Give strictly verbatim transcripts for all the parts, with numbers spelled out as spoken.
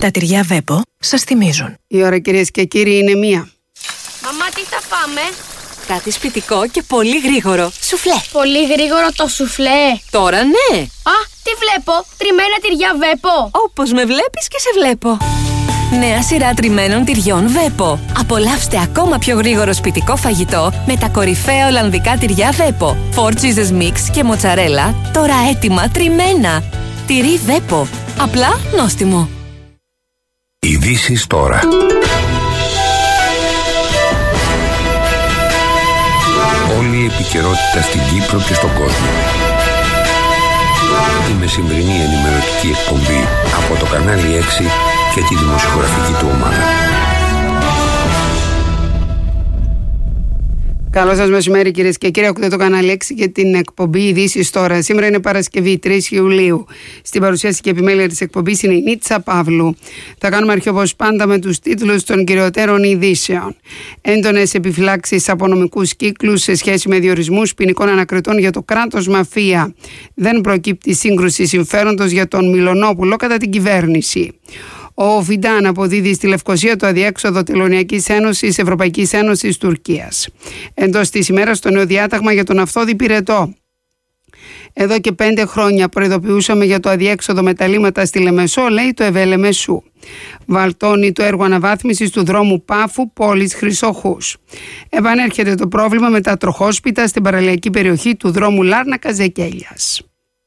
Τα τυριά Βέπο σας θυμίζουν. Η ώρα, κυρίες και κύριοι, είναι μία. Μαμά, τι θα φάμε? Κάτι σπιτικό και πολύ γρήγορο. Σουφλέ. Πολύ γρήγορο το σουφλέ. Τώρα ναι. Α, τι βλέπω? Τριμμένα τυριά Βέπο. Όπως με βλέπεις και σε βλέπω. Νέα σειρά τριμμένων τυριών Βέπο. Απολαύστε ακόμα πιο γρήγορο σπιτικό φαγητό με τα κορυφαία ολλανδικά τυριά Βέπο. Four cheeses mix και μοτσαρέλα, τώρα έτοιμα τριμμένα. Τυρί Βέπο. Απλά νόστιμο. Ειδήσεις τώρα. Όλη η επικαιρότητα στην Κύπρο και στον κόσμο. Η μεσημβρινή ενημερωτική εκπομπή από το κανάλι έξι και τη δημοσιογραφική του ομάδα. Καλό σας μεσημέρι, κυρίες και κύριοι. Ακούτε το κανάλι έξι και την εκπομπή Ειδήσεις τώρα. Σήμερα είναι Παρασκευή, τρεις Ιουλίου. Στην παρουσίαση και επιμέλεια της εκπομπής είναι η Νίτσα Παύλου. Θα κάνουμε αρχή όπως πάντα με τους τίτλους των κυριωτέρων ειδήσεων. Έντονες επιφυλάξεις από νομικούς κύκλους σε σχέση με διορισμούς ποινικών ανακριτών για το κράτος μαφία. Δεν προκύπτει σύγκρουση συμφέροντος για τον Μιλονόπουλο κατά την κυβέρνηση. Ο Φιντάν αποδίδει στη Λευκοσία το αδιέξοδο Τελωνειακής Ένωσης Ευρωπαϊκής Ένωσης Τουρκίας. Εντός της ημέρας το νέο διάταγμα για τον αυθόδη πυρετό. Εδώ και πέντε χρόνια προειδοποιούσαμε για το αδιέξοδο μεταλλήματα στη Λεμεσό, λέει το ΕΒΕΛΕΜΕΣΟΥ. Βαλτώνει το έργο αναβάθμισης του δρόμου Πάφου πόλης Χρυσοχούς. Επανέρχεται το πρόβλημα με τα τροχόσπιτα στην παραλιακή περιοχή του δρόμου Λάρνακα-Ζεκέλιας.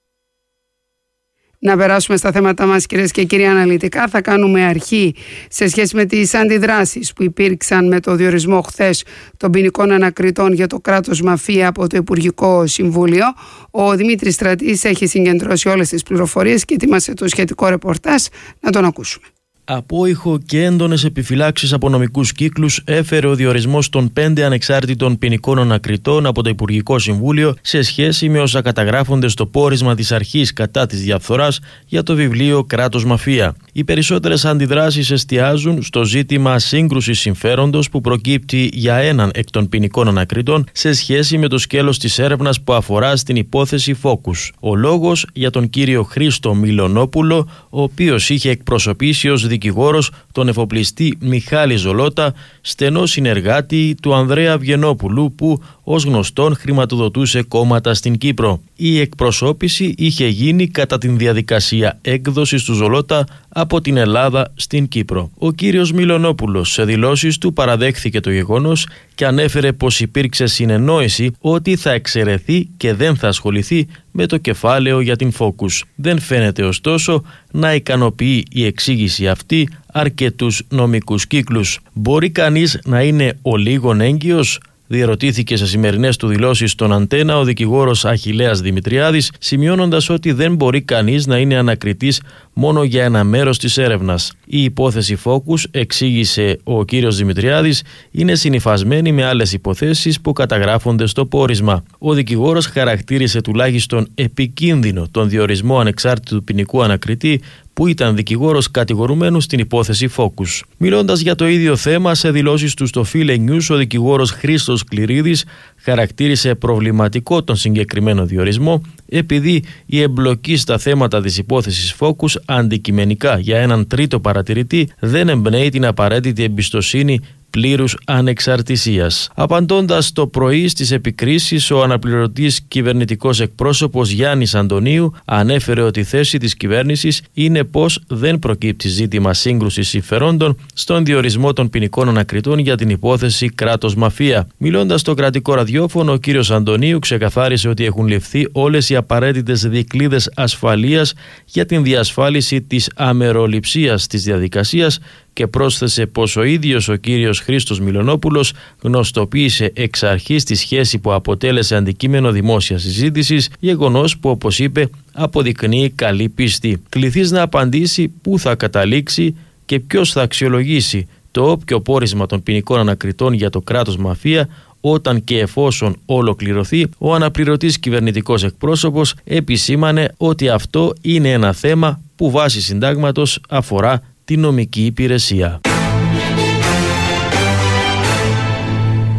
Να περάσουμε στα θέματα μας, κυρίες και κύριοι, αναλυτικά. Θα κάνουμε αρχή σε σχέση με τις αντιδράσεις που υπήρξαν με το διορισμό χθες των ποινικών ανακριτών για το κράτος μαφία από το Υπουργικό Συμβούλιο. Ο Δημήτρης Στρατής έχει συγκεντρώσει όλες τις πληροφορίες και ετοίμασε το σχετικό ρεπορτάζ. Να τον ακούσουμε. Απόϊχο και έντονες επιφυλάξεις από νομικούς κύκλους έφερε ο διορισμός των πέντε ανεξάρτητων ποινικών ανακριτών από το Υπουργικό Συμβούλιο σε σχέση με όσα καταγράφονται στο πόρισμα της Αρχής κατά της Διαφθοράς για το βιβλίο Κράτος Μαφία. Οι περισσότερες αντιδράσεις εστιάζουν στο ζήτημα σύγκρουσης συμφέροντος που προκύπτει για έναν εκ των ποινικών ανακριτών σε σχέση με το σκέλος της έρευνας που αφορά στην υπόθεση Focus. Ο λόγος για τον κύριο Χρήστο Μιλονόπουλο, ο οποίος είχε εκπροσωπήσει ως δικηγόρος τον εφοπλιστή Μιχάλη Ζολότα, στενό συνεργάτη του Ανδρέα Βιενόπουλου, που ως γνωστόν χρηματοδοτούσε κόμματα στην Κύπρο. Η εκπροσώπηση είχε γίνει κατά την διαδικασία έκδοσης του Ζολότα από την Ελλάδα στην Κύπρο. Ο κύριος Μιλονόπουλος σε δηλώσεις του παραδέχθηκε το γεγονός και ανέφερε πως υπήρξε συνεννόηση ότι θα εξαιρεθεί και δεν θα ασχοληθεί με το κεφάλαιο για την Focus. Δεν φαίνεται ωστόσο να ικανοποιεί η εξήγηση αυτή αρκετούς νομικούς κύκλους. Μπορεί κανείς να είναι ο λίγον έγκυος? Διερωτήθηκε σε σημερινές του δηλώσεις στον Αντένα ο δικηγόρος Αχιλλέας Δημητριάδης, σημειώνοντας ότι δεν μπορεί κανείς να είναι ανακριτής μόνο για ένα μέρος της έρευνας. Η υπόθεση Focus, εξήγησε ο κύριος Δημητριάδης, είναι συνυφασμένη με άλλες υποθέσεις που καταγράφονται στο πόρισμα. Ο δικηγόρος χαρακτήρισε τουλάχιστον επικίνδυνο τον διορισμό ανεξάρτητου ποινικού ανακριτή που ήταν δικηγόρος κατηγορουμένου στην υπόθεση Focus. Μιλώντας για το ίδιο θέμα, σε δηλώσεις του στο Φίλε News, ο δικηγόρος Χρήστος Κληρίδης χαρακτήρισε προβληματικό τον συγκεκριμένο διορισμό, επειδή η εμπλοκή στα θέματα της υπόθεσης Focus αντικειμενικά για έναν τρίτο παρατηρητή δεν εμπνέει την απαραίτητη εμπιστοσύνη πλήρους ανεξαρτησίας. Απαντώντας το πρωί στις επικρίσεις, ο αναπληρωτής κυβερνητικός εκπρόσωπος Γιάννης Αντωνίου ανέφερε ότι η θέση της κυβέρνησης είναι πως δεν προκύπτει ζήτημα σύγκρουσης συμφερόντων στον διορισμό των ποινικών ανακριτών για την υπόθεση κράτος μαφία. Μιλώντας στο κρατικό ραδιόφωνο, ο κύριος Αντωνίου ξεκαθάρισε ότι έχουν ληφθεί όλες οι απαραίτητες δικλείδες ασφαλείας για την διασφάλιση της αμεροληψίας της διαδικασίας και πρόσθεσε πως ο ίδιος ο κύριος Χρήστος Μιλονόπουλος γνωστοποίησε εξ αρχής τη σχέση που αποτέλεσε αντικείμενο δημόσιας συζήτησης, γεγονός που, όπως είπε, αποδεικνύει καλή πίστη. Κληθείς να απαντήσει πού θα καταλήξει και ποιος θα αξιολογήσει το όποιο πόρισμα των ποινικών ανακριτών για το κράτος μαφία όταν και εφόσον ολοκληρωθεί. Ο αναπληρωτής κυβερνητικός εκπρόσωπος επισήμανε ότι αυτό είναι ένα θέμα που βάσει συντάγματος αφορά τη νομική υπηρεσία.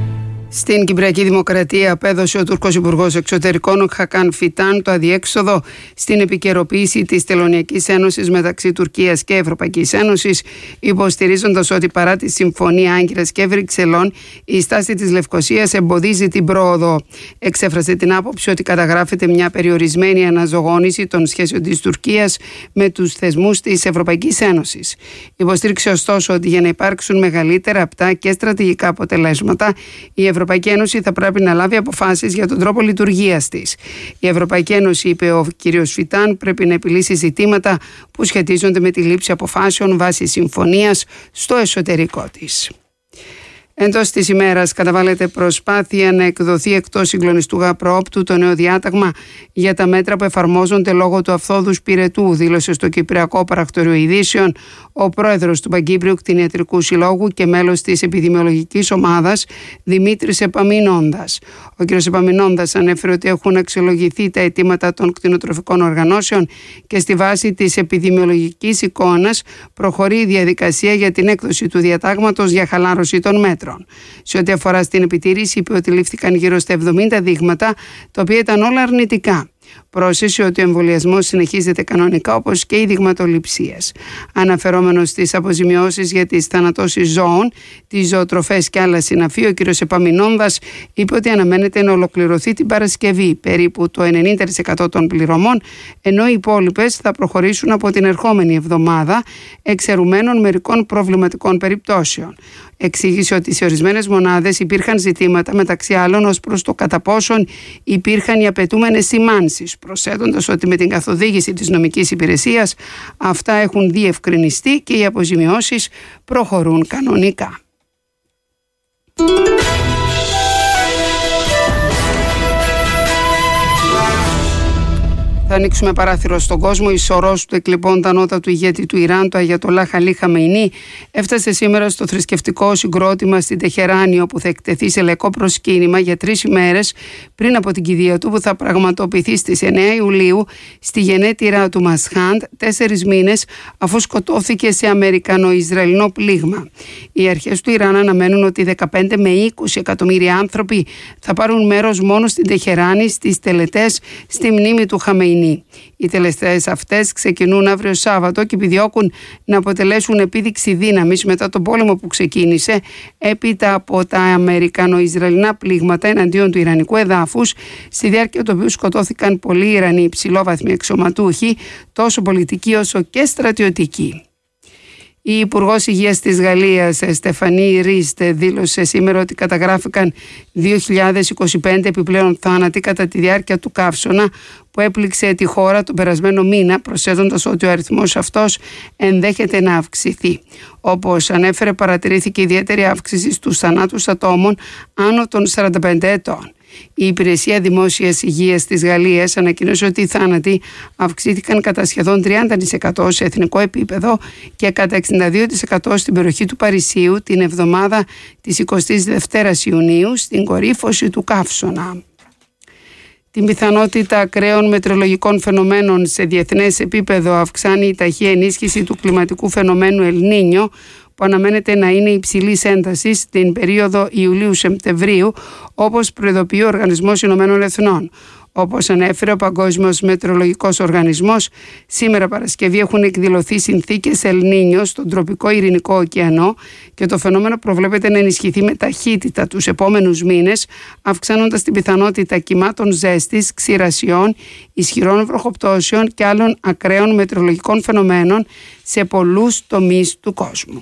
Στην Κυπριακή Δημοκρατία απέδωσε ο Τούρκος Υπουργός Εξωτερικών, ο Χακάν Φιτάν, το αδιέξοδο στην επικαιροποίηση της Τελωνειακής Ένωσης μεταξύ Τουρκίας και Ευρωπαϊκής Ένωσης, υποστηρίζοντας ότι παρά τη Συμφωνία Άγκυρας και Βρυξελών, η στάση της Λευκωσίας εμποδίζει την πρόοδο. Εξέφρασε την άποψη ότι καταγράφεται μια περιορισμένη αναζωογόνηση των σχέσεων της Τουρκίας με τους θεσμούς της Ευρωπαϊκής Ένωσης. Υποστήριξε ωστόσο ότι για να υπάρξουν μεγαλύτερα, απτά και στρατηγικά αποτελέσματα, η Ευρωπαϊκή Ένωση θα πρέπει να λάβει αποφάσεις για τον τρόπο λειτουργίας της. Η Ευρωπαϊκή Ένωση, είπε ο κ. Φιτάν, πρέπει να επιλύσει ζητήματα που σχετίζονται με τη λήψη αποφάσεων βάσει συμφωνίας στο εσωτερικό της. Εντός της ημέρας καταβάλλεται προσπάθεια να εκδοθεί εκτός συγκλονιστού γαπροόπτου το νέο διάταγμα για τα μέτρα που εφαρμόζονται λόγω του αυθόδους πυρετού, δήλωσε στο Κυπριακό Παρακτορείο Ειδήσεων ο πρόεδρος του Παγκύπριου Κτηνιατρικού Συλλόγου και μέλος της επιδημιολογικής ομάδας Δημήτρης Επαμεινώντας. Ο κ. Επαμεινώντας ανέφερε ότι έχουν αξιολογηθεί τα αιτήματα των κτηνοτροφικών οργανώσεων και στη βάση της επιδημιολογικής εικόνας προχωρεί η διαδικασία για την έκδοση του διατάγματος για χαλάρωση των μέτρων. Σε ό,τι αφορά στην επιτήρηση, είπε ότι λήφθηκαν γύρω στα εβδομήντα δείγματα, τα οποία ήταν όλα αρνητικά. Πρόσθεσε ότι ο εμβολιασμός συνεχίζεται κανονικά, όπως και οι δειγματοληψίες. Αναφερόμενος στις αποζημιώσεις για τις θανατώσεις ζώων, τις ζωοτροφές και άλλα συναφή, ο κ. Επαμεινώντας είπε ότι αναμένεται να ολοκληρωθεί την Παρασκευή περίπου το ενενήντα τοις εκατό των πληρωμών, ενώ οι υπόλοιπες θα προχωρήσουν από την ερχόμενη εβδομάδα, εξαιρουμένων μερικών προβληματικών περιπτώσεων. Εξήγησε ότι σε ορισμένες μονάδες υπήρχαν ζητήματα, μεταξύ άλλων ως προς το κατά πόσον υπήρχαν οι απαιτούμενες σημάνσεις, προσθέτοντας ότι με την καθοδήγηση της νομικής υπηρεσίας αυτά έχουν διευκρινιστεί και οι αποζημιώσεις προχωρούν κανονικά. Θα ανοίξουμε παράθυρο στον κόσμο. Η σωρός του εκλειπών τα νότα του ηγέτη του Ιράν, του Αγιατολάχ Αλί Χαμεϊνί, έφτασε σήμερα στο θρησκευτικό συγκρότημα στην Τεχεράνη, όπου θα εκτεθεί σε λαϊκό προσκύνημα για τρεις ημέρες πριν από την κηδεία του, που θα πραγματοποιηθεί στις εννέα Ιουλίου στη γενέτειρά του Μασχάντ, τέσσερις μήνες αφού σκοτώθηκε σε Αμερικανο-Ισραηλινό πλήγμα. Οι αρχές του Ιράν αναμένουν ότι δεκαπέντε με είκοσι εκατομμύρια άνθρωποι θα πάρουν μέρος μόνο στην Τεχεράνη στις τελετές στη μνήμη του Χαμεϊνί. Οι τελετές αυτές ξεκινούν αύριο Σάββατο και επιδιώκουν να αποτελέσουν επίδειξη δύναμης μετά τον πόλεμο που ξεκίνησε έπειτα από τα Αμερικανο-Ισραηλινά πλήγματα εναντίον του Ιρανικού εδάφους, στη διάρκεια του οποίου σκοτώθηκαν πολλοί Ιρανοί υψηλόβαθμοι αξιωματούχοι, τόσο πολιτικοί όσο και στρατιωτικοί. Η Υπουργός Υγείας της Γαλλίας, Στεφανή Ρίστε, δήλωσε σήμερα ότι καταγράφηκαν δύο χιλιάδες είκοσι πέντε επιπλέον θάνατοι κατά τη διάρκεια του καύσωνα που έπληξε τη χώρα τον περασμένο μήνα, προσθέτοντας ότι ο αριθμός αυτός ενδέχεται να αυξηθεί. Όπως ανέφερε, παρατηρήθηκε ιδιαίτερη αύξηση στους θανάτους ατόμων άνω των σαράντα πέντε ετών. Η Υπηρεσία Δημόσιας Υγείας της Γαλλίας ανακοίνωσε ότι οι θάνατοι αυξήθηκαν κατά σχεδόν τριάντα τοις εκατό σε εθνικό επίπεδο και κατά εξήντα δύο τοις εκατό στην περιοχή του Παρισίου την εβδομάδα της εικοστής δεύτερης Ιουνίου, στην κορύφωση του καύσωνα. Την πιθανότητα ακραίων μετεωρολογικών φαινομένων σε διεθνές επίπεδο αυξάνει η ταχεία ενίσχυση του κλιματικού φαινομένου El Niño, που αναμένεται να είναι υψηλής έντασης στην περίοδο Ιουλίου-Σεπτεμβρίου, όπως προειδοποιεί ο Οργανισμός Ηνωμένων Εθνών. Όπως ανέφερε ο Παγκόσμιος Μετεωρολογικός Οργανισμός, σήμερα Παρασκευή έχουν εκδηλωθεί συνθήκες El Niño στον τροπικό Ειρηνικό ωκεανό και το φαινόμενο προβλέπεται να ενισχυθεί με ταχύτητα τους επόμενους μήνες, αυξάνοντας την πιθανότητα κυμάτων ζέστης, ξηρασιών, ισχυρών βροχοπτώσεων και άλλων ακραίων μετεωρολογικών φαινομένων σε πολλούς τομείς του κόσμου.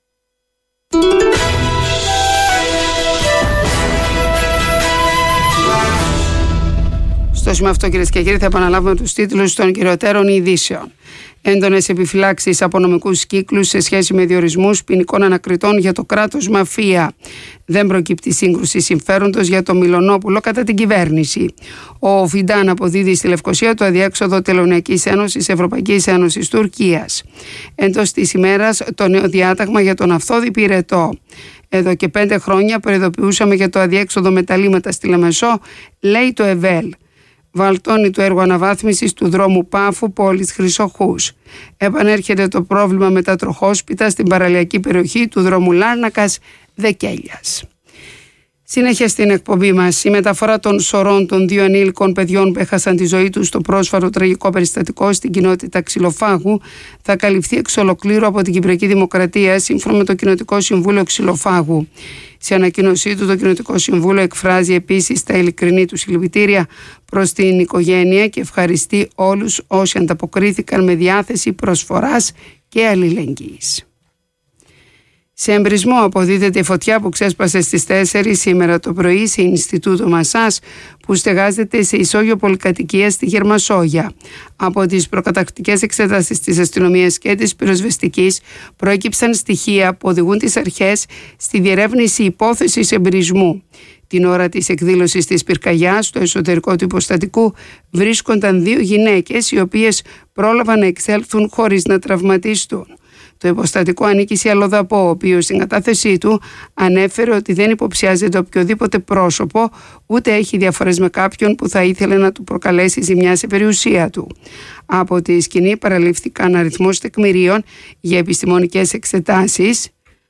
Στο σημείο αυτό, κυρίες και κύριοι, θα επαναλάβουμε τους τίτλους των κυριωτέρων ειδήσεων. Έντονες επιφυλάξεις από νομικούς κύκλους σε σχέση με διορισμούς ποινικών ανακριτών για το κράτος μαφία. Δεν προκύπτει σύγκρουση συμφέροντος για το Μιλονόπουλο κατά την κυβέρνηση. Ο Φιντάν αποδίδει στη Λευκωσία το αδιέξοδο Τελωνειακής Ένωσης Ευρωπαϊκής Ένωσης Τουρκίας. Εντός της ημέρας το νέο διάταγμα για τον αυθόδη πυρετό. Εδώ και πέντε χρόνια προειδοποιούσαμε για το αδιέξοδο μεταλλήματα στη Λεμεσό, λέει το ΕΒΕΛ. Βαλτώνει το έργο αναβάθμισης του δρόμου Πάφου πόλης Χρυσοχούς. Επανέρχεται το πρόβλημα με τα τροχόσπιτα στην παραλιακή περιοχή του δρόμου Λάρνακας Δεκέλιας. Συνέχεια στην εκπομπή μας, η μεταφορά των σωρών των δύο ανήλικων παιδιών που έχασαν τη ζωή τους στο πρόσφατο τραγικό περιστατικό στην κοινότητα Ξυλοφάγου θα καλυφθεί εξ ολοκλήρου από την Κυπριακή Δημοκρατία, σύμφωνα με το Κοινοτικό Συμβούλιο Ξυλοφάγου. Σε ανακοίνωσή του, το Κοινοτικό Συμβούλιο εκφράζει επίσης τα ειλικρινή του συλληπιτήρια προς την οικογένεια και ευχαριστεί όλους όσοι ανταποκρίθηκαν με διάθεση προσφοράς και αλληλεγγύης. Σε εμπρισμό αποδίδεται η φωτιά που ξέσπασε στις τέσσερις σήμερα το πρωί σε Ινστιτούτο Μασάς που στεγάζεται σε ισόγειο πολυκατοικία στη Γερμασόγια. Από τις προκαταρκτικές εξετάσεις της αστυνομίας και της πυροσβεστικής προέκυψαν στοιχεία που οδηγούν τις αρχές στη διερεύνηση υπόθεσης εμπρισμού. Την ώρα της εκδήλωσης της πυρκαγιάς στο εσωτερικό του υποστατικού βρίσκονταν δύο γυναίκες οι οποίες πρόλαβαν να εξέλθουν χωρίς να τραυματιστούν. Το υποστατικό ανήκει σε αλλοδαπό, ο οποίος στην κατάθεσή του ανέφερε ότι δεν υποψιάζεται οποιοδήποτε πρόσωπο, ούτε έχει διαφορές με κάποιον που θα ήθελε να του προκαλέσει ζημιά σε περιουσία του. Από τη σκηνή παραλήφθηκαν αριθμός τεκμηρίων για επιστημονικές εξετάσεις,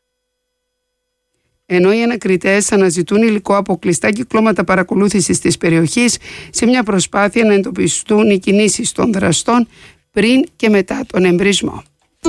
ενώ οι ανακριτές αναζητούν υλικό από κλειστά κυκλώματα παρακολούθησης της περιοχής σε μια προσπάθεια να εντοπιστούν οι κινήσεις των δραστών πριν και μετά τον εμπρισμό.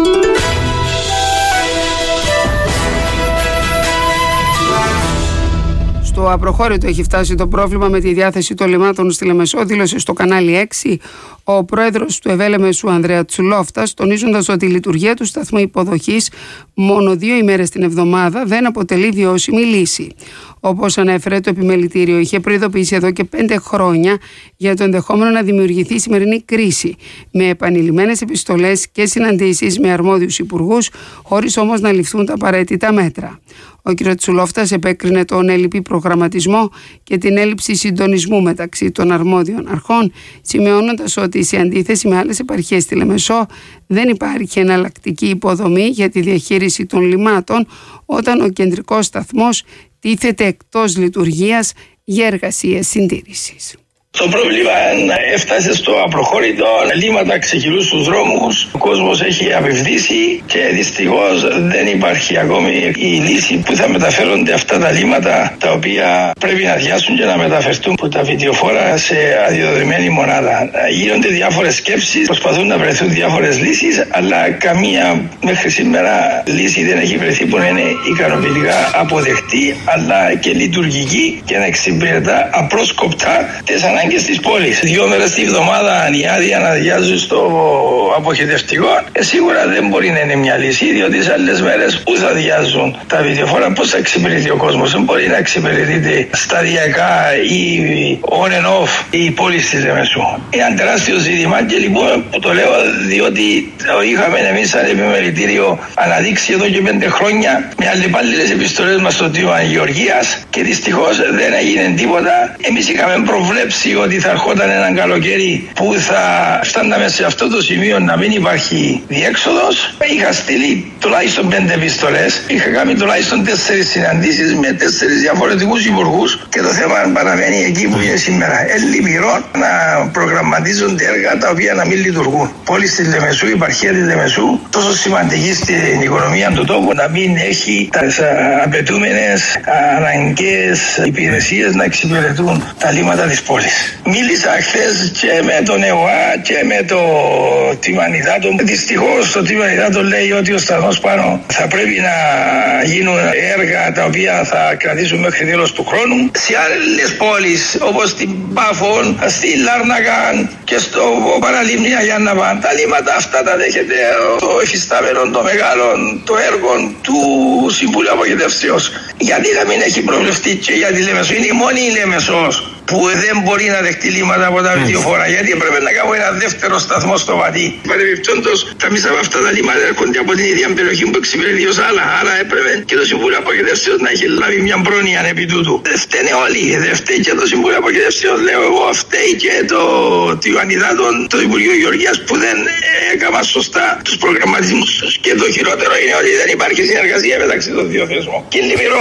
Στο απροχώρητο έχει φτάσει το πρόβλημα με τη διάθεση των λιμάτων στη Λεμεσό, δήλωσε στο κανάλι έξι ο πρόεδρος του ΕΒ Λεμεσού Ανδρέα Τσουλόφτας, τονίζοντας ότι η λειτουργία του σταθμού υποδοχής μόνο δύο ημέρες την εβδομάδα δεν αποτελεί βιώσιμη λύση. Όπως ανέφερε, το επιμελητήριο είχε προειδοποιήσει εδώ και πέντε χρόνια για το ενδεχόμενο να δημιουργηθεί σημερινή κρίση, με επανειλημμένες επιστολές και συναντήσεις με αρμόδιους υπουργούς, χωρίς όμως να ληφθούν τα απαραίτητα μέτρα. Ο κ. Τσουλόφτας επέκρινε τον έλλειπη προγραμματισμό και την έλλειψη συντονισμού μεταξύ των αρμόδιων αρχών, σημειώνοντας ότι σε αντίθεση με άλλες επαρχίες στη Λεμεσό δεν υπάρχει εναλλακτική υποδομή για τη διαχείριση των λιμάτων, όταν ο κεντρικός σταθμός τίθεται εκτός λειτουργίας για εργασίες συντήρησης. Το πρόβλημα έφτασε στο απροχώρητο, λίμματα ξεχυλούν στους δρόμους, ο κόσμος έχει απευδίσει και δυστυχώς δεν υπάρχει ακόμη η λύση που θα μεταφέρονται αυτά τα λίμματα, τα οποία πρέπει να αδειάσουν και να μεταφερθούν από τα βιντεοφόρα σε αδειοδοτημένη μονάδα. Γίνονται διάφορες σκέψεις, προσπαθούν να βρεθούν διάφορες λύσεις, αλλά καμία μέχρι σήμερα λύση δεν έχει βρεθεί που να είναι ικανοποιητικά αποδεκτή, αλλά και λειτουργική και να εξυπηρετά απρόσκοπτα τις ανάγκες της πόλης. Δύο μέρες τη βδομάδα η άδεια να αδειάζουν στο αποχετευτικό ε, σίγουρα δεν μπορεί να είναι μια λύση, διότι σε άλλες μέρες που θα αδειάζουν τα βιντεοφόρα, πώς θα εξυπηρετεί ο κόσμος? Δεν μπορεί να εξυπηρετείται σταδιακά ή on and off η πόλη της Λεμεσού. Είναι ένα τεράστιο ζήτημα και λοιπόν που το λέω διότι το είχαμε εμείς σαν επιμελητήριο αναδείξει εδώ και πέντε χρόνια με αλλεπάλληλες επιστολές μας στο τμήμα Γεωργίας και δυστυχώς δεν έγινε τίποτα. Εμείς είχαμε προβλέψει ότι θα ερχόταν έναν καλοκαίρι που θα φτάναμε σε αυτό το σημείο να μην υπάρχει διέξοδος. Είχα στείλει τουλάχιστον πέντε επιστολές, είχα κάνει τουλάχιστον τέσσερις συναντήσεις με τέσσερις διαφορετικούς υπουργούς και το θέμα παραμένει εκεί που είναι σήμερα. Ελλειπηρό να προγραμματίζονται έργα τα οποία να μην λειτουργούν. Πόλη της Λεμεσού, η επαρχία της Λεμεσού, τόσο σημαντική στην οικονομία του τόπου, να μην έχει τις απαιτούμενες αναγκαίες υπηρεσίες να εξυπηρετούν τα λίμματα της πόλης. Μίλησα χθες και με τον ΕΟΑ και με το Τιμανιδάτο. Δυστυχώς το Τιμανιδάτο λέει ότι ο σταθμός πάνω θα πρέπει να γίνουν έργα τα οποία θα κρατήσουν μέχρι τέλος του χρόνου. Σε άλλες πόλεις όπως στην Πάφων, στη Λάρνακα και στο Παραλίμνια Γιάνναβα, τα λίμματα αυτά τα δέχεται το εφιστάμενο των μεγάλων το έργο του Συμβουλίου Αποχετεύσεως. Γιατί να μην έχει προβλεφτεί και για τη Λεμεσό? Είναι η μόνη η Λεμεσός που δεν μπορεί να δεχτεί λίμματα από τα βιντεοφόρα. Γιατί έπρεπε να κάνουμε ένα δεύτερο σταθμό στο Βατί. Παρεμπιπτόντως, τα μισά από αυτά τα λίμματα έρχονται από την ίδια περιοχή που εξυπηρετεί ως άλλα. Άρα έπρεπε και το Συμβούλιο Αποχετεύσεως να έχει λάβει μια πρόνοια επί τούτου. Δεν φταίνε όλοι. Δεν φταίει και το Συμβούλιο Αποχετεύσεως, λέω εγώ. Φταίει και το Τιουανιδάτον, το Υπουργείο Γεωργίας που δεν έκανα σωστά τους προγραμματισμούς τους. Και το χειρότερο είναι ότι δεν υπάρχει συνεργασία μεταξύ των δύο θεσμών. Και λυπηρό.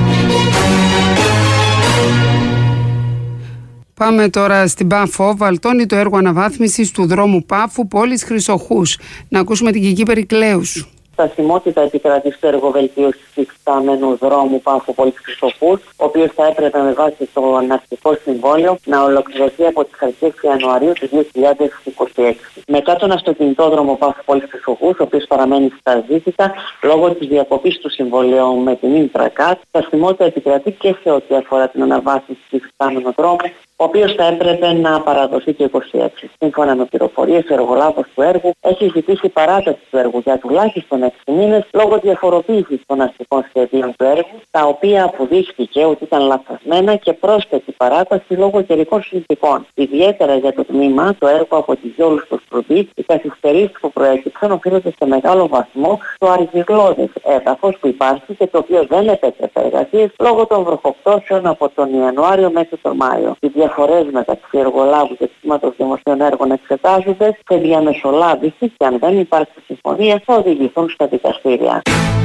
Πάμε τώρα στην Πάφο. Βαλτώνει το έργο αναβάθμισης του δρόμου Πάφου πόλης Χρυσοχούς. Να ακούσουμε την Κική Περικλέους. Στασιμότητα επικρατεί στο έργο βελτίωσης του υφιστάμενου δρόμου Πάφο-Πόλης Χρυσοχούς, ο οποίος θα έπρεπε με βάση το Ναυτικό Συμβόλαιο να ολοκληρωθεί από τις αρχές Ιανουαρίου του δύο χιλιάδες είκοσι έξι. Μετά τον αυτοκινητόδρομο Πάφο-Πόλης Χρυσοχούς, ο οποίος παραμένει στα ζήτητα λόγω της διακοπής του συμβολέου με την Ίντρακατ, στασιμότητα επικρατεί και σε ό,τι αφορά την αναβάθμιση του υφιστάμενου δρόμου, ο οποίος θα έπρεπε να παραδοθεί το είκοσι έξι. Σύμφωνα με πληροφορίες, ο εργολάβος του έργου έχει ζητήσει παράταση του έργου για τουλάχιστον έξι μήνες λόγω διαφοροποίησης των αστικών σχεδίων του έργου, τα οποία αποδείχθηκε ότι ήταν λαθασμένα, και πρόσθετη παράταση λόγω καιρικών συνθηκών. Ιδιαίτερα για το τμήμα, το έργο από τη Γιόλου στο Σπρουντί, οι καθυστερήσεις που προέκυψαν οφείλονται σε μεγάλο βαθμό στο αργυκλώδες έδαφος που υπάρχει και το οποίο δεν επέτρεπε εργασίες λόγω των βροχοπτώσεων από τον Ιανουάριο μέχρι τον Μάιο. Οι διαφορές μεταξύ εργολάβου και τμήματος δημοσίων έργων εξετάζονται σε διαμεσολάβηση και αν δεν υπάρξει συμφωνία θα οδηγηθούν στα δικαστήρια.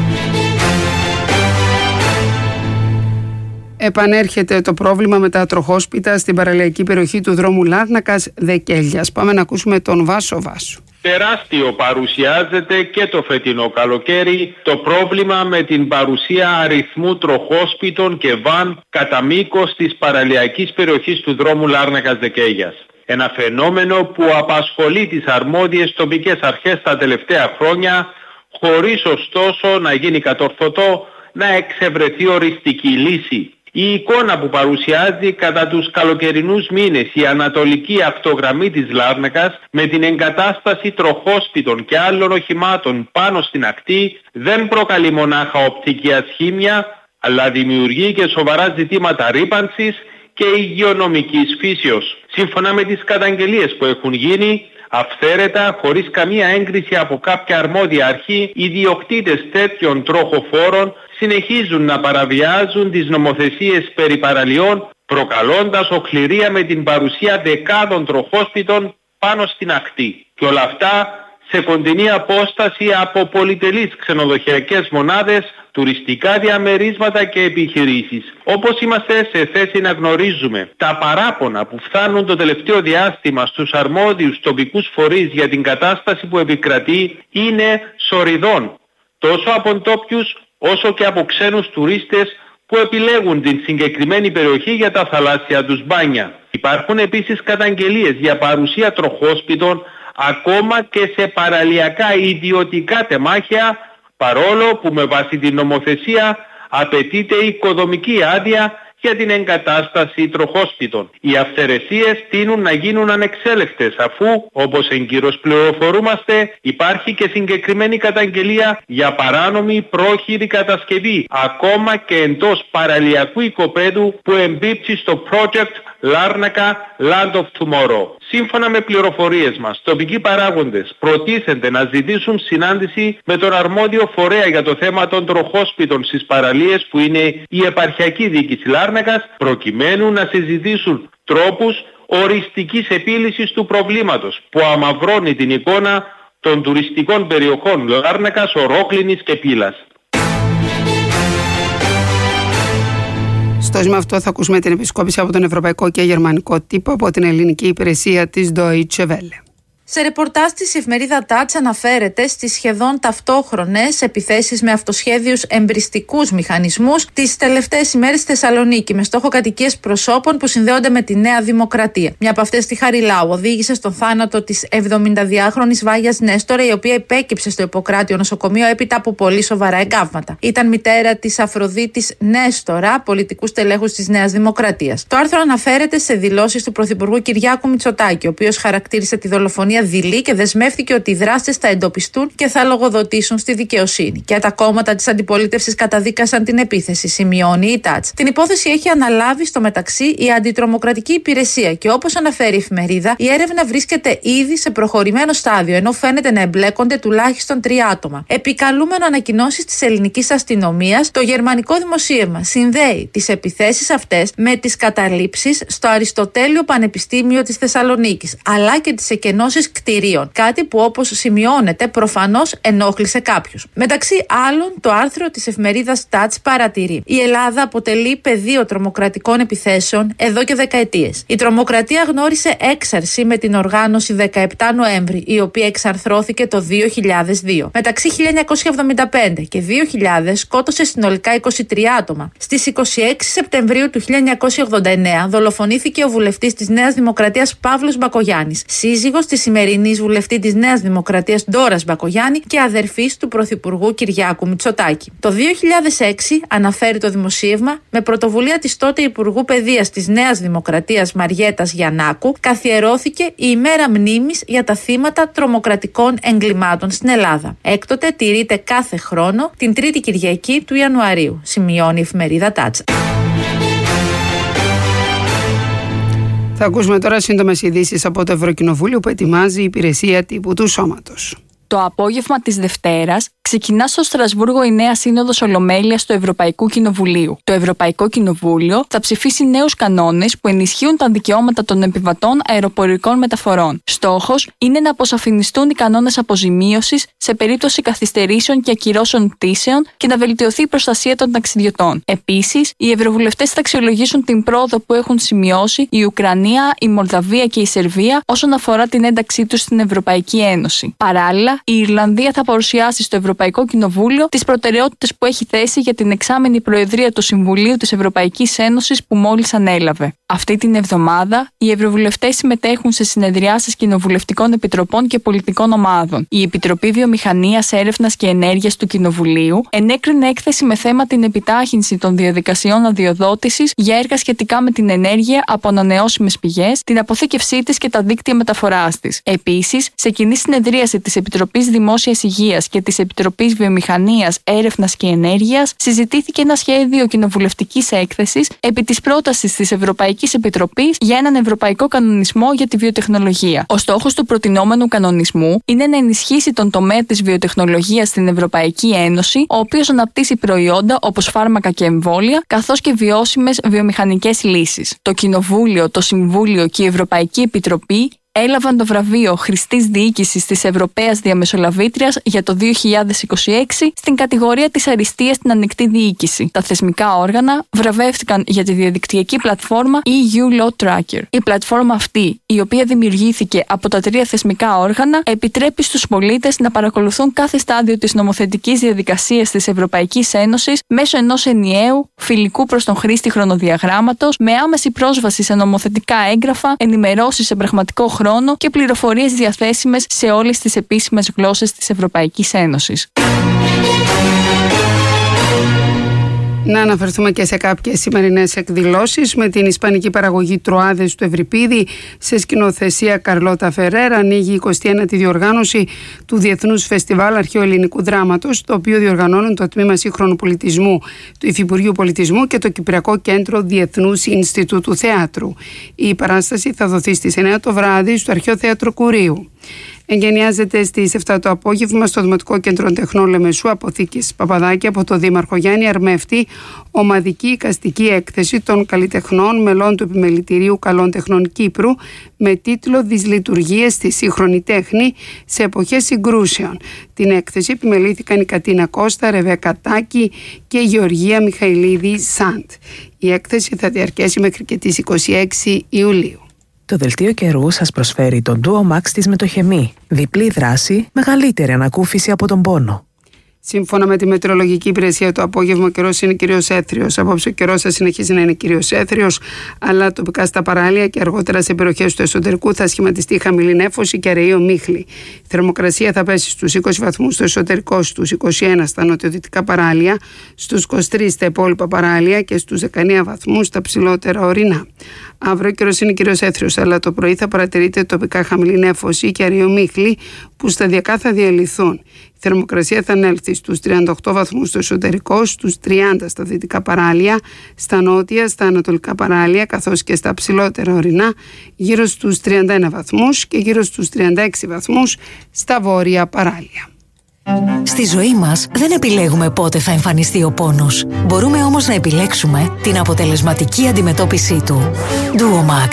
Επανέρχεται το πρόβλημα με τα τροχόσπιτα στην παραλιακή περιοχή του δρόμου Λάρνακας Δεκέλιας. Πάμε να ακούσουμε τον Βάσο Βάσου. Τεράστιο παρουσιάζεται και το φετινό καλοκαίρι το πρόβλημα με την παρουσία αριθμού τροχόσπιτων και βαν κατά μήκος της παραλιακής περιοχής του δρόμου Λάρνακας Δεκέλιας. Ένα φαινόμενο που απασχολεί τις αρμόδιες τοπικές αρχές τα τελευταία χρόνια, χωρίς ωστόσο να γίνει κατορθωτό να εξευρεθεί οριστική λύση. Η εικόνα που παρουσιάζει κατά τους καλοκαιρινούς μήνες η ανατολική ακτογραμμή της Λάρνακας με την εγκατάσταση τροχόσπιτων και άλλων οχημάτων πάνω στην ακτή δεν προκαλεί μονάχα οπτική ασχήμια, αλλά δημιουργεί και σοβαρά ζητήματα ρύπανσης και υγειονομικής φύσεως. Σύμφωνα με τις καταγγελίες που έχουν γίνει, αυθαίρετα, χωρίς καμία έγκριση από κάποια αρμόδια αρχή, οι ιδιοκτήτες τέτοιων τροχοφόρων συνεχίζουν να παραβιάζουν τις νομοθεσίες περί παραλιών, προκαλώντας οχληρία με την παρουσία δεκάδων τροχόσπιτων πάνω στην ακτή. Και όλα αυτά σε κοντινή απόσταση από πολυτελείς ξενοδοχειακές μονάδες, τουριστικά διαμερίσματα και επιχειρήσεις. Όπως είμαστε σε θέση να γνωρίζουμε, τα παράπονα που φτάνουν το τελευταίο διάστημα στους αρμόδιους τοπικούς φορείς για την κατάσταση που επικρατεί είναι σοριδών, τόσο από ντόπιους όσο και από ξένους τουρίστες που επιλέγουν την συγκεκριμένη περιοχή για τα θαλάσσια τους μπάνια. Υπάρχουν επίσης καταγγελίες για παρουσία τροχόσπιτων ακόμα και σε παραλιακά ιδιωτικά τεμάχια, παρόλο που με βάση την νομοθεσία απαιτείται οικοδομική άδεια για την εγκατάσταση τροχόσπιτων. Οι αυθαιρεσίες τείνουν να γίνουν ανεξέλεκτες, αφού, όπως εγκύρως πληροφορούμαστε, υπάρχει και συγκεκριμένη καταγγελία για παράνομη πρόχειρη κατασκευή, ακόμα και εντός παραλιακού οικοπαίδου που εμπίπτει στο project Λάρνακα Land of Tomorrow. Σύμφωνα με πληροφορίες μας, τοπικοί παράγοντες προτίθενται να ζητήσουν συνάντηση με τον αρμόδιο φορέα για το θέμα των τροχόσπιτων στις παραλίες, που είναι η επαρχιακή διοίκηση Λάρνακας, προκειμένου να συζητήσουν τρόπους οριστικής επίλυσης του προβλήματος που αμαυρώνει την εικόνα των τουριστικών περιοχών Λάρνακας, Ορόκληνης και Πύλας. Στο σήμα αυτό θα ακούσουμε την επισκόπηση από τον ευρωπαϊκό και γερμανικό τύπο από την ελληνική υπηρεσία της Deutsche Welle. Σε ρεπορτάζ της η εφημερίδα Τάτς αναφέρεται στις σχεδόν ταυτόχρονες επιθέσεις με αυτοσχέδιους εμπριστικούς μηχανισμούς τις τελευταίες ημέρες στη Θεσσαλονίκη, με στόχο κατοικίες προσώπων που συνδέονται με τη Νέα Δημοκρατία. Μια από αυτές, στη Χαριλάου, οδήγησε στον θάνατο της εβδομηνταδυάχρονης Βάγιας Νέστορα, η οποία υπέκυψε στο Ιπποκράτιο νοσοκομείο έπειτα από πολύ σοβαρά εγκάβματα. Ήταν μητέρα της Αφροδίτης Νέστορα, πολιτικού στελέχους της Νέας Δημοκρατίας. Το άρθρο αναφέρεται σε δηλώσεις του Πρωθυπουργού Κυριάκου Μητσοτάκη, ο οποίος χαρακτήρισε τη δολοφονία δειλή και δεσμεύτηκε ότι οι δράστες θα εντοπιστούν και θα λογοδοτήσουν στη δικαιοσύνη. Και τα κόμματα της αντιπολίτευσης καταδίκασαν την επίθεση, σημειώνει η Τάτς. Την υπόθεση έχει αναλάβει στο μεταξύ η Αντιτρομοκρατική Υπηρεσία και, όπως αναφέρει η εφημερίδα, η έρευνα βρίσκεται ήδη σε προχωρημένο στάδιο, ενώ φαίνεται να εμπλέκονται τουλάχιστον τρία άτομα. Επικαλούμενο ανακοινώσεις της ελληνικής αστυνομίας, το γερμανικό δημοσίευμα συνδέει τις επιθέσεις αυτές με τις καταλήψεις στο Αριστοτέλειο Πανεπιστήμιο της Θεσσαλονίκης, αλλά και τις εκενώσεις κτηρίων. Κάτι που, όπως σημειώνεται, προφανώς ενόχλησε κάποιους. Μεταξύ άλλων, το άρθρο της εφημερίδας Touch παρατηρεί: η Ελλάδα αποτελεί πεδίο τρομοκρατικών επιθέσεων εδώ και δεκαετίες. Η τρομοκρατία γνώρισε έξαρση με την οργάνωση δεκαεπτά Νοέμβρη, η οποία εξαρθρώθηκε το δύο χιλιάδες δύο. Μεταξύ χίλια εννιακόσια εβδομήντα πέντε και δύο χιλιάδες σκότωσε συνολικά είκοσι τρία άτομα. Στις είκοσι έξι Σεπτεμβρίου του χίλια εννιακόσια ογδόντα εννέα δολοφονήθηκε ο βουλευτής της Νέας Δημοκρατίας Παύλος Μπακογιάννης, σύζυγος της σημερινής βουλευτή της Νέας Δημοκρατίας Ντόρας Μπακογιάννη και αδερφής του Πρωθυπουργού Κυριάκου Μητσοτάκη. Το δύο χιλιάδες έξι, αναφέρει το δημοσίευμα, με πρωτοβουλία της τότε Υπουργού Παιδείας της Νέας Δημοκρατίας Μαριέτας Γιαννάκου, καθιερώθηκε η ημέρα μνήμης για τα θύματα τρομοκρατικών εγκλημάτων στην Ελλάδα. Έκτοτε τηρείται κάθε χρόνο την Τρίτη Κυριακή του Ιανουαρίου, σημειώνει η εφημερίδα Τάτσα. Θα ακούσουμε τώρα σύντομες ειδήσεις από το Ευρωκοινοβούλιο που ετοιμάζει η υπηρεσία τύπου του Σώματος. Το απόγευμα της Δευτέρας ξεκινά στο Στρασβούργο η νέα σύνοδος Ολομέλειας του Ευρωπαϊκού Κοινοβουλίου. Το Ευρωπαϊκό Κοινοβούλιο θα ψηφίσει νέους κανόνες που ενισχύουν τα δικαιώματα των επιβατών αεροπορικών μεταφορών. Στόχος είναι να αποσαφινιστούν οι κανόνες αποζημίωσης σε περίπτωση καθυστερήσεων και ακυρώσεων πτήσεων και να βελτιωθεί η προστασία των ταξιδιωτών. Επίσης, οι ευρωβουλευτές θα αξιολογήσουν την πρόοδο που έχουν σημειώσει η Ουκρανία, η Μολδαβία και η Σερβία όσον αφορά την ένταξή τους στην Ευρωπαϊκή Ένωση. Παράλληλα, η Ιρλανδία θα παρουσιάσει στο Ευρωπαϊκό Κοινοβούλιο τις προτεραιότητες που έχει θέσει για την εξάμηνη προεδρία του Συμβουλίου της Ευρωπαϊκής Ένωσης που μόλις ανέλαβε. Αυτή την εβδομάδα, οι ευρωβουλευτές συμμετέχουν σε συνεδριάσεις κοινοβουλευτικών επιτροπών και πολιτικών ομάδων. Η Επιτροπή Βιομηχανίας, Έρευνας και Ενέργειας του Κοινοβουλίου ενέκρινε έκθεση με θέμα την επιτάχυνση των διαδικασιών αδειοδότησης για έργα σχετικά με την ενέργεια από ανανεώσιμες πηγές, την αποθήκευσή της και τα δίκτυα μεταφοράς της. Επίσης, σε κοινή συνεδρίαση της Επιτροπής Δημόσιας Υγείας και της Επιτροπής Βιομηχανίας, Έρευνας και Ενέργειας, συζητήθηκε ένα σχέδιο κοινοβουλευτικής έκθεσης επί της πρότασης της Ευρωπαϊκής Επιτροπής για έναν ευρωπαϊκό κανονισμό για τη βιοτεχνολογία. Ο στόχος του προτινόμενου κανονισμού είναι να ενισχύσει τον τομέα της βιοτεχνολογίας στην Ευρωπαϊκή Ένωση, ο οποίος αναπτύσσει προϊόντα όπως φάρμακα και εμβόλια, καθώς και βιώσιμες βιομηχανικές λύσεις. Το Κοινοβούλιο, το Συμβούλιο και η Ευρωπαϊκή Επιτροπή έλαβαν το βραβείο Χρηστής Διοίκησης της Ευρωπαίας Διαμεσολαβήτριας για το δύο χιλιάδες είκοσι έξι στην κατηγορία της αριστείας στην ανοιχτή διοίκηση. Τα θεσμικά όργανα βραβεύτηκαν για τη διαδικτυακή πλατφόρμα ι γιου Law Tracker. Η πλατφόρμα αυτή, η οποία δημιουργήθηκε από τα τρία θεσμικά όργανα, επιτρέπει στους πολίτες να παρακολουθούν κάθε στάδιο της νομοθετικής διαδικασίας της Ευρωπαϊκής Ένωσης μέσω ενός ενιαίου, φιλικού προς τον χρήστη χρονοδιαγράμματος, με άμεση πρόσβαση σε νομοθετικά έγγραφα, ενημερώσεις σε πραγματικό χρόνο χρόνο και πληροφορίες διαθέσιμες σε όλες τις επίσημες γλώσσες της Ευρωπαϊκής Ένωσης. Να αναφερθούμε και σε κάποιες σημερινές εκδηλώσεις. Με την ισπανική παραγωγή Τροάδες του Ευρυπίδη σε σκηνοθεσία Καρλώτα Φερέρα ανοίγει η εικοστή ένατη διοργάνωση του Διεθνούς Φεστιβάλ Αρχαίου Ελληνικού Δράματος, το οποίο διοργανώνουν το Τμήμα Σύγχρονου Πολιτισμού του Υφυπουργείου Πολιτισμού και το Κυπριακό Κέντρο Διεθνούς Ινστιτούτου Θεάτρου. Η παράσταση θα δοθεί στις εννιά το βράδυ στο Αρχαίο Θέατρο Κουρίου. Εγκαινιάζεται στις επτά το απόγευμα στο Δημοτικό Κέντρο Τεχνών Λεμεσού Αποθήκης Παπαδάκη από το Δήμαρχο Γιάννη Αρμεύτη ομαδική εικαστική έκθεση των καλλιτεχνών μελών του Επιμελητηρίου Καλών Τεχνών Κύπρου με τίτλο «Δυσλειτουργίες στη σύγχρονη τέχνη σε εποχές συγκρούσεων». Την έκθεση επιμελήθηκαν η Κατίνα Κώστα, Ρεβέκα Τάκη και η Γεωργία Μιχαηλίδη Σαντ. Η έκθεση θα διαρκέσει μέχρι και τις είκοσι έξι Ιουλίου. Το δελτίο καιρού σας προσφέρει τον Duo Max της Μετοχεμή. Διπλή δράση, μεγαλύτερη ανακούφιση από τον πόνο. Σύμφωνα με τη μετεωρολογική υπηρεσία, το απόγευμα ο καιρός είναι κυρίως έθριος. Απόψε ο καιρός θα συνεχίσει να είναι κυρίως έθριος, αλλά τοπικά στα παράλια και αργότερα σε περιοχές του εσωτερικού θα σχηματιστεί χαμηλή νέφωση και αραιή ομίχλη. Η θερμοκρασία θα πέσει στους είκοσι βαθμούς στο εσωτερικό, στους είκοσι ένα στα νοτιοδυτικά παράλια, στους είκοσι τρία στα υπόλοιπα παράλια και στους δεκαεννιά βαθμούς στα ψηλότερα ορεινά. Αύριο ο καιρός είναι κυρίως έθριος, αλλά το πρωί θα παρατηρείται τοπικά χαμηλή νέφωση και αραιή ομίχλη που σταδιακά θα διαλυθούν. Η θερμοκρασία θα ανέλθει στους τριάντα οκτώ βαθμούς στο εσωτερικό, στους τριάντα στα δυτικά παράλια, στα νότια, στα ανατολικά παράλια καθώς και στα ψηλότερα ορεινά γύρω στους τριάντα ένα βαθμούς και γύρω στους τριάντα έξι βαθμούς στα βόρεια παράλια. Στη ζωή μας δεν επιλέγουμε πότε θα εμφανιστεί ο πόνος. Μπορούμε όμως να επιλέξουμε την αποτελεσματική αντιμετώπιση του. Duo Max.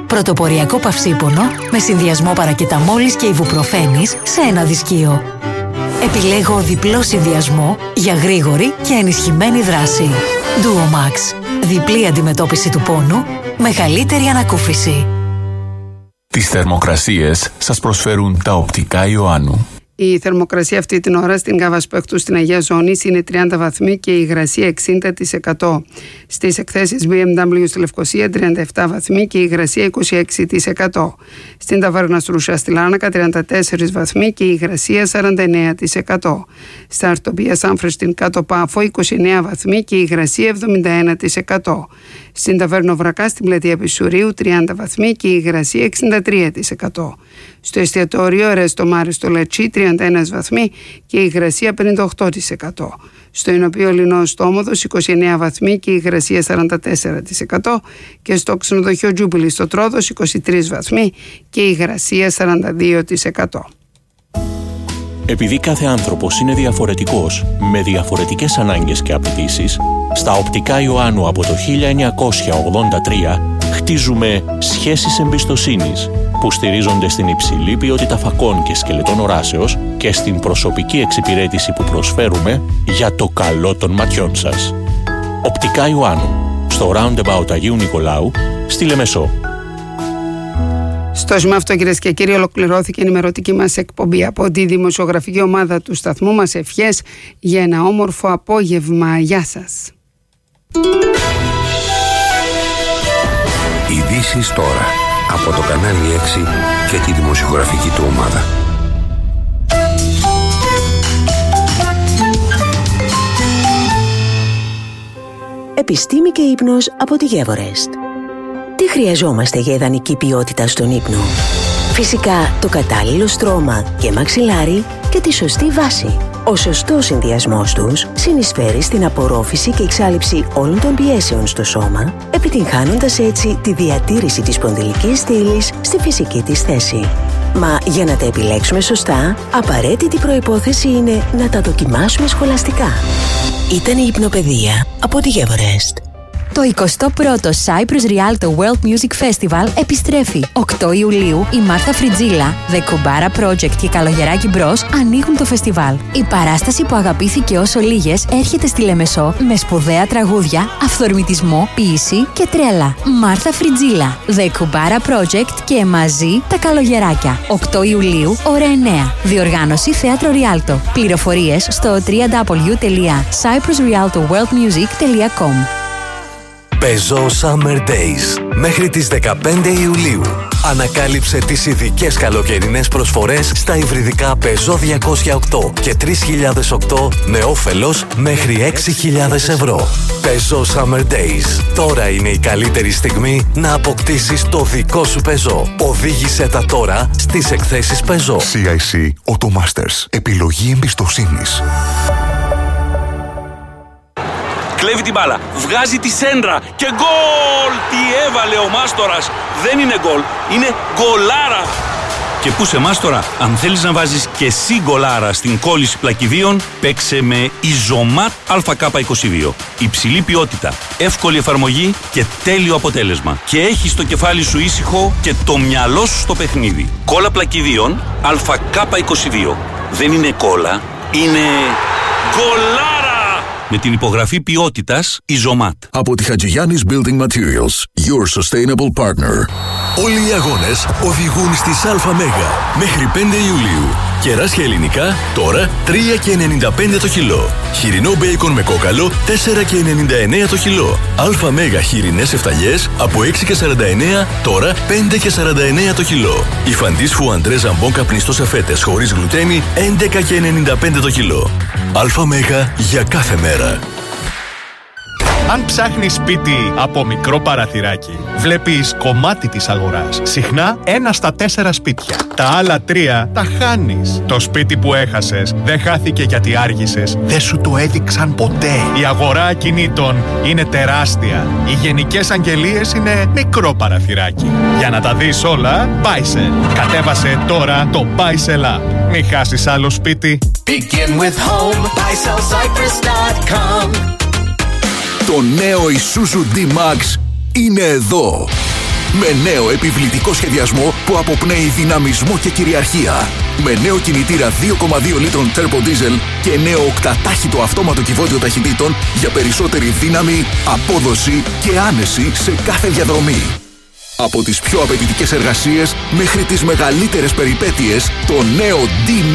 Πρωτοποριακό παυσίπονο με συνδυασμό παρακεταμόλης και ιβουπροφένης σε ένα δυσκείο. Επιλέγω διπλό συνδυασμό για γρήγορη και ενισχυμένη δράση. Duomax. Διπλή αντιμετώπιση του πόνου, μεγαλύτερη ανακούφιση. Τις θερμοκρασίες σας προσφέρουν τα οπτικά Ιωάννου. Η θερμοκρασία αυτή την ώρα στην Καβασπέκτου στην Αγία Ζώνης είναι τριάντα βαθμοί και η υγρασία εξήντα τοις εκατό. Στις εκθέσεις μπι εμ ντάμπλιου στη Λευκοσία τριάντα επτά βαθμοί και η υγρασία είκοσι έξι τοις εκατό. Στην Ταβέρνα Στρούσια στη Λάρνακα τριάντα τέσσερα βαθμοί και η υγρασία σαράντα εννέα τοις εκατό. Στα Αρτοπία Σάμφρες στην Κάτω Πάφο είκοσι εννέα βαθμοί και η υγρασία εβδομήντα ένα τοις εκατό. Στην Ταβέρνο Βρακά στην Πλατεία Πισουρίου τριάντα βαθμοί και η υγρασία εξήντα τρία τοις εκατό. Στο εστιατόριο Ρέστο Μάρι στο Λατσί τριάντα ένα βαθμοί και η υγρασία πενήντα οκτώ τοις εκατό. Στο Ινωπείο Λινό στο Όμοδος είκοσι εννέα βαθμοί και η υγρασία σαράντα τέσσερα τοις εκατό και στο ξενοδοχείο Τζούμπιλι στο Τρόδος είκοσι τρεις βαθμοί και η υγρασία σαράντα δύο τοις εκατό. Επειδή κάθε άνθρωπος είναι διαφορετικός, με διαφορετικές ανάγκες και απαιτήσεις, στα οπτικά Ιωάννου από το χίλια εννιακόσια ογδόντα τρία χτίζουμε σχέσεις εμπιστοσύνης που στηρίζονται στην υψηλή ποιότητα φακών και σκελετών οράσεως και στην προσωπική εξυπηρέτηση που προσφέρουμε για το καλό των ματιών σας. Οπτικά Ιωάννου, στο Roundabout Αγίου Νικολάου, στη Λεμεσό. Στο σημείο αυτό, κυρίες και κύριοι, ολοκληρώθηκε η ενημερωτική μας εκπομπή από τη δημοσιογραφική ομάδα του σταθμού μας. Ευχές για ένα όμορφο απόγευμα. Γεια σας. Ειδήσεις τώρα από το κανάλι έξι και τη δημοσιογραφική του ομάδα. Επιστήμη και ύπνος από τη Γεύορεστ. Τι χρειαζόμαστε για ιδανική ποιότητα στον ύπνο? Φυσικά το κατάλληλο στρώμα και μαξιλάρι και τη σωστή βάση. Ο σωστός συνδυασμός τους συνεισφέρει στην απορρόφηση και εξάλειψη όλων των πιέσεων στο σώμα, επιτυγχάνοντας έτσι τη διατήρηση της σπονδυλικής στήλης στη φυσική της θέση. Μα για να τα επιλέξουμε σωστά, απαραίτητη προϋπόθεση είναι να τα δοκιμάσουμε σχολαστικά. Ήταν η Υπνοπαιδεία από τη Γεύορεστ. Το εικοστό πρώτο Cyprus Rialto World Music Festival επιστρέφει. οκτώ Ιουλίου η Μάρθα Φριτζίλα, The Kumbara Project και Καλογεράκι Μπρος ανοίγουν το φεστιβάλ. Η παράσταση που αγαπήθηκε όσο λίγες έρχεται στη Λεμεσό με σπουδαία τραγούδια, αυθορμητισμό, ποίηση και τρέλα. Μάρθα Φριτζίλα, The Kumbara Project και μαζί τα Καλογεράκια. οκτώ Ιουλίου, ώρα εννέα. Διοργάνωση Θέατρο Rialto. Πληροφορίες στο double-u double-u double-u τελεία cyprus rialto world music τελεία com. Peugeot Summer Days. Μέχρι τις δεκαπέντε Ιουλίου. Ανακάλυψε τις ειδικές καλοκαιρινές προσφορές στα υβριδικά Peugeot διακόσια οκτώ και τρεις χιλιάδες οκτώ με όφελος μέχρι έξι χιλιάδες ευρώ. Peugeot Summer Days. Τώρα είναι η καλύτερη στιγμή να αποκτήσεις το δικό σου Peugeot. Οδήγησε τα τώρα στις εκθέσεις Peugeot. σι άι σι Automasters. Επιλογή εμπιστοσύνης. Κλέβει την μπάλα, βγάζει τη σέντρα και γκολ! Τι έβαλε ο Μάστορας! Δεν είναι γκολ, είναι γκολάρα! Και πού σε Μάστορα, αν θέλεις να βάζεις και εσύ γκολάρα στην κόλληση πλακιδίων, παίξε με Ιζωμάτ Α Κ είκοσι δύο. Υψηλή ποιότητα, εύκολη εφαρμογή και τέλειο αποτέλεσμα. Και έχεις το κεφάλι σου ήσυχο και το μυαλό σου στο παιχνίδι. Κόλλα πλακιδίων Α Κ είκοσι δύο. Δεν είναι κόλλα, είναι γκολάρα! Με την υπογραφή ποιότητας Ιζωμάτ. Από τη Χατζηγιάννης Building Materials, your sustainable partner. Όλοι οι αγώνες οδηγούν στις ΑΜΕΓΑ μέχρι πέντε Ιουλίου. Κεράσια ελληνικά τώρα τρία και ενενήντα πέντε το κιλό. Χοιρινό μπέικον με κόκαλο τέσσερα και ενενήντα εννέα το κιλό. ΑΜΕΓΑ χοιρινές εφταλιές από έξι και σαράντα εννέα τώρα πέντε και σαράντα εννέα το κιλό. Ιφαντής φουαντρέ ζαμπόν καπνιστό σε φέτες χωρίς γλουτένι έντεκα και ενενήντα πέντε το κιλό. ΑΜΕΓΑ για κάθε μέρα. Αν ψάχνεις σπίτι από μικρό παραθυράκι, βλέπεις κομμάτι της αγοράς. Συχνά ένα στα τέσσερα σπίτια. Τα άλλα τρία τα χάνεις. Το σπίτι που έχασες δεν χάθηκε γιατί άργησες. Δεν σου το έδειξαν ποτέ. Η αγορά ακινήτων είναι τεράστια. Οι γενικές αγγελίες είναι μικρό παραθυράκι. Για να τα δεις όλα, Buysell. Κατέβασε τώρα το Buysell App. Μην χάσεις άλλο σπίτι. Begin with home, buy sell cyprus dot com. Το νέο Isuzu ντι-Max είναι εδώ. Με νέο επιβλητικό σχεδιασμό που αποπνέει δυναμισμό και κυριαρχία. Με νέο κινητήρα δύο κόμμα δύο λίτρων Turbo Diesel και νέο οκτατάχυτο αυτόματο κυβότιο ταχυτήτων για περισσότερη δύναμη, απόδοση και άνεση σε κάθε διαδρομή. Από τις πιο απαιτητικές εργασίες μέχρι τις μεγαλύτερες περιπέτειες, το νέο ντι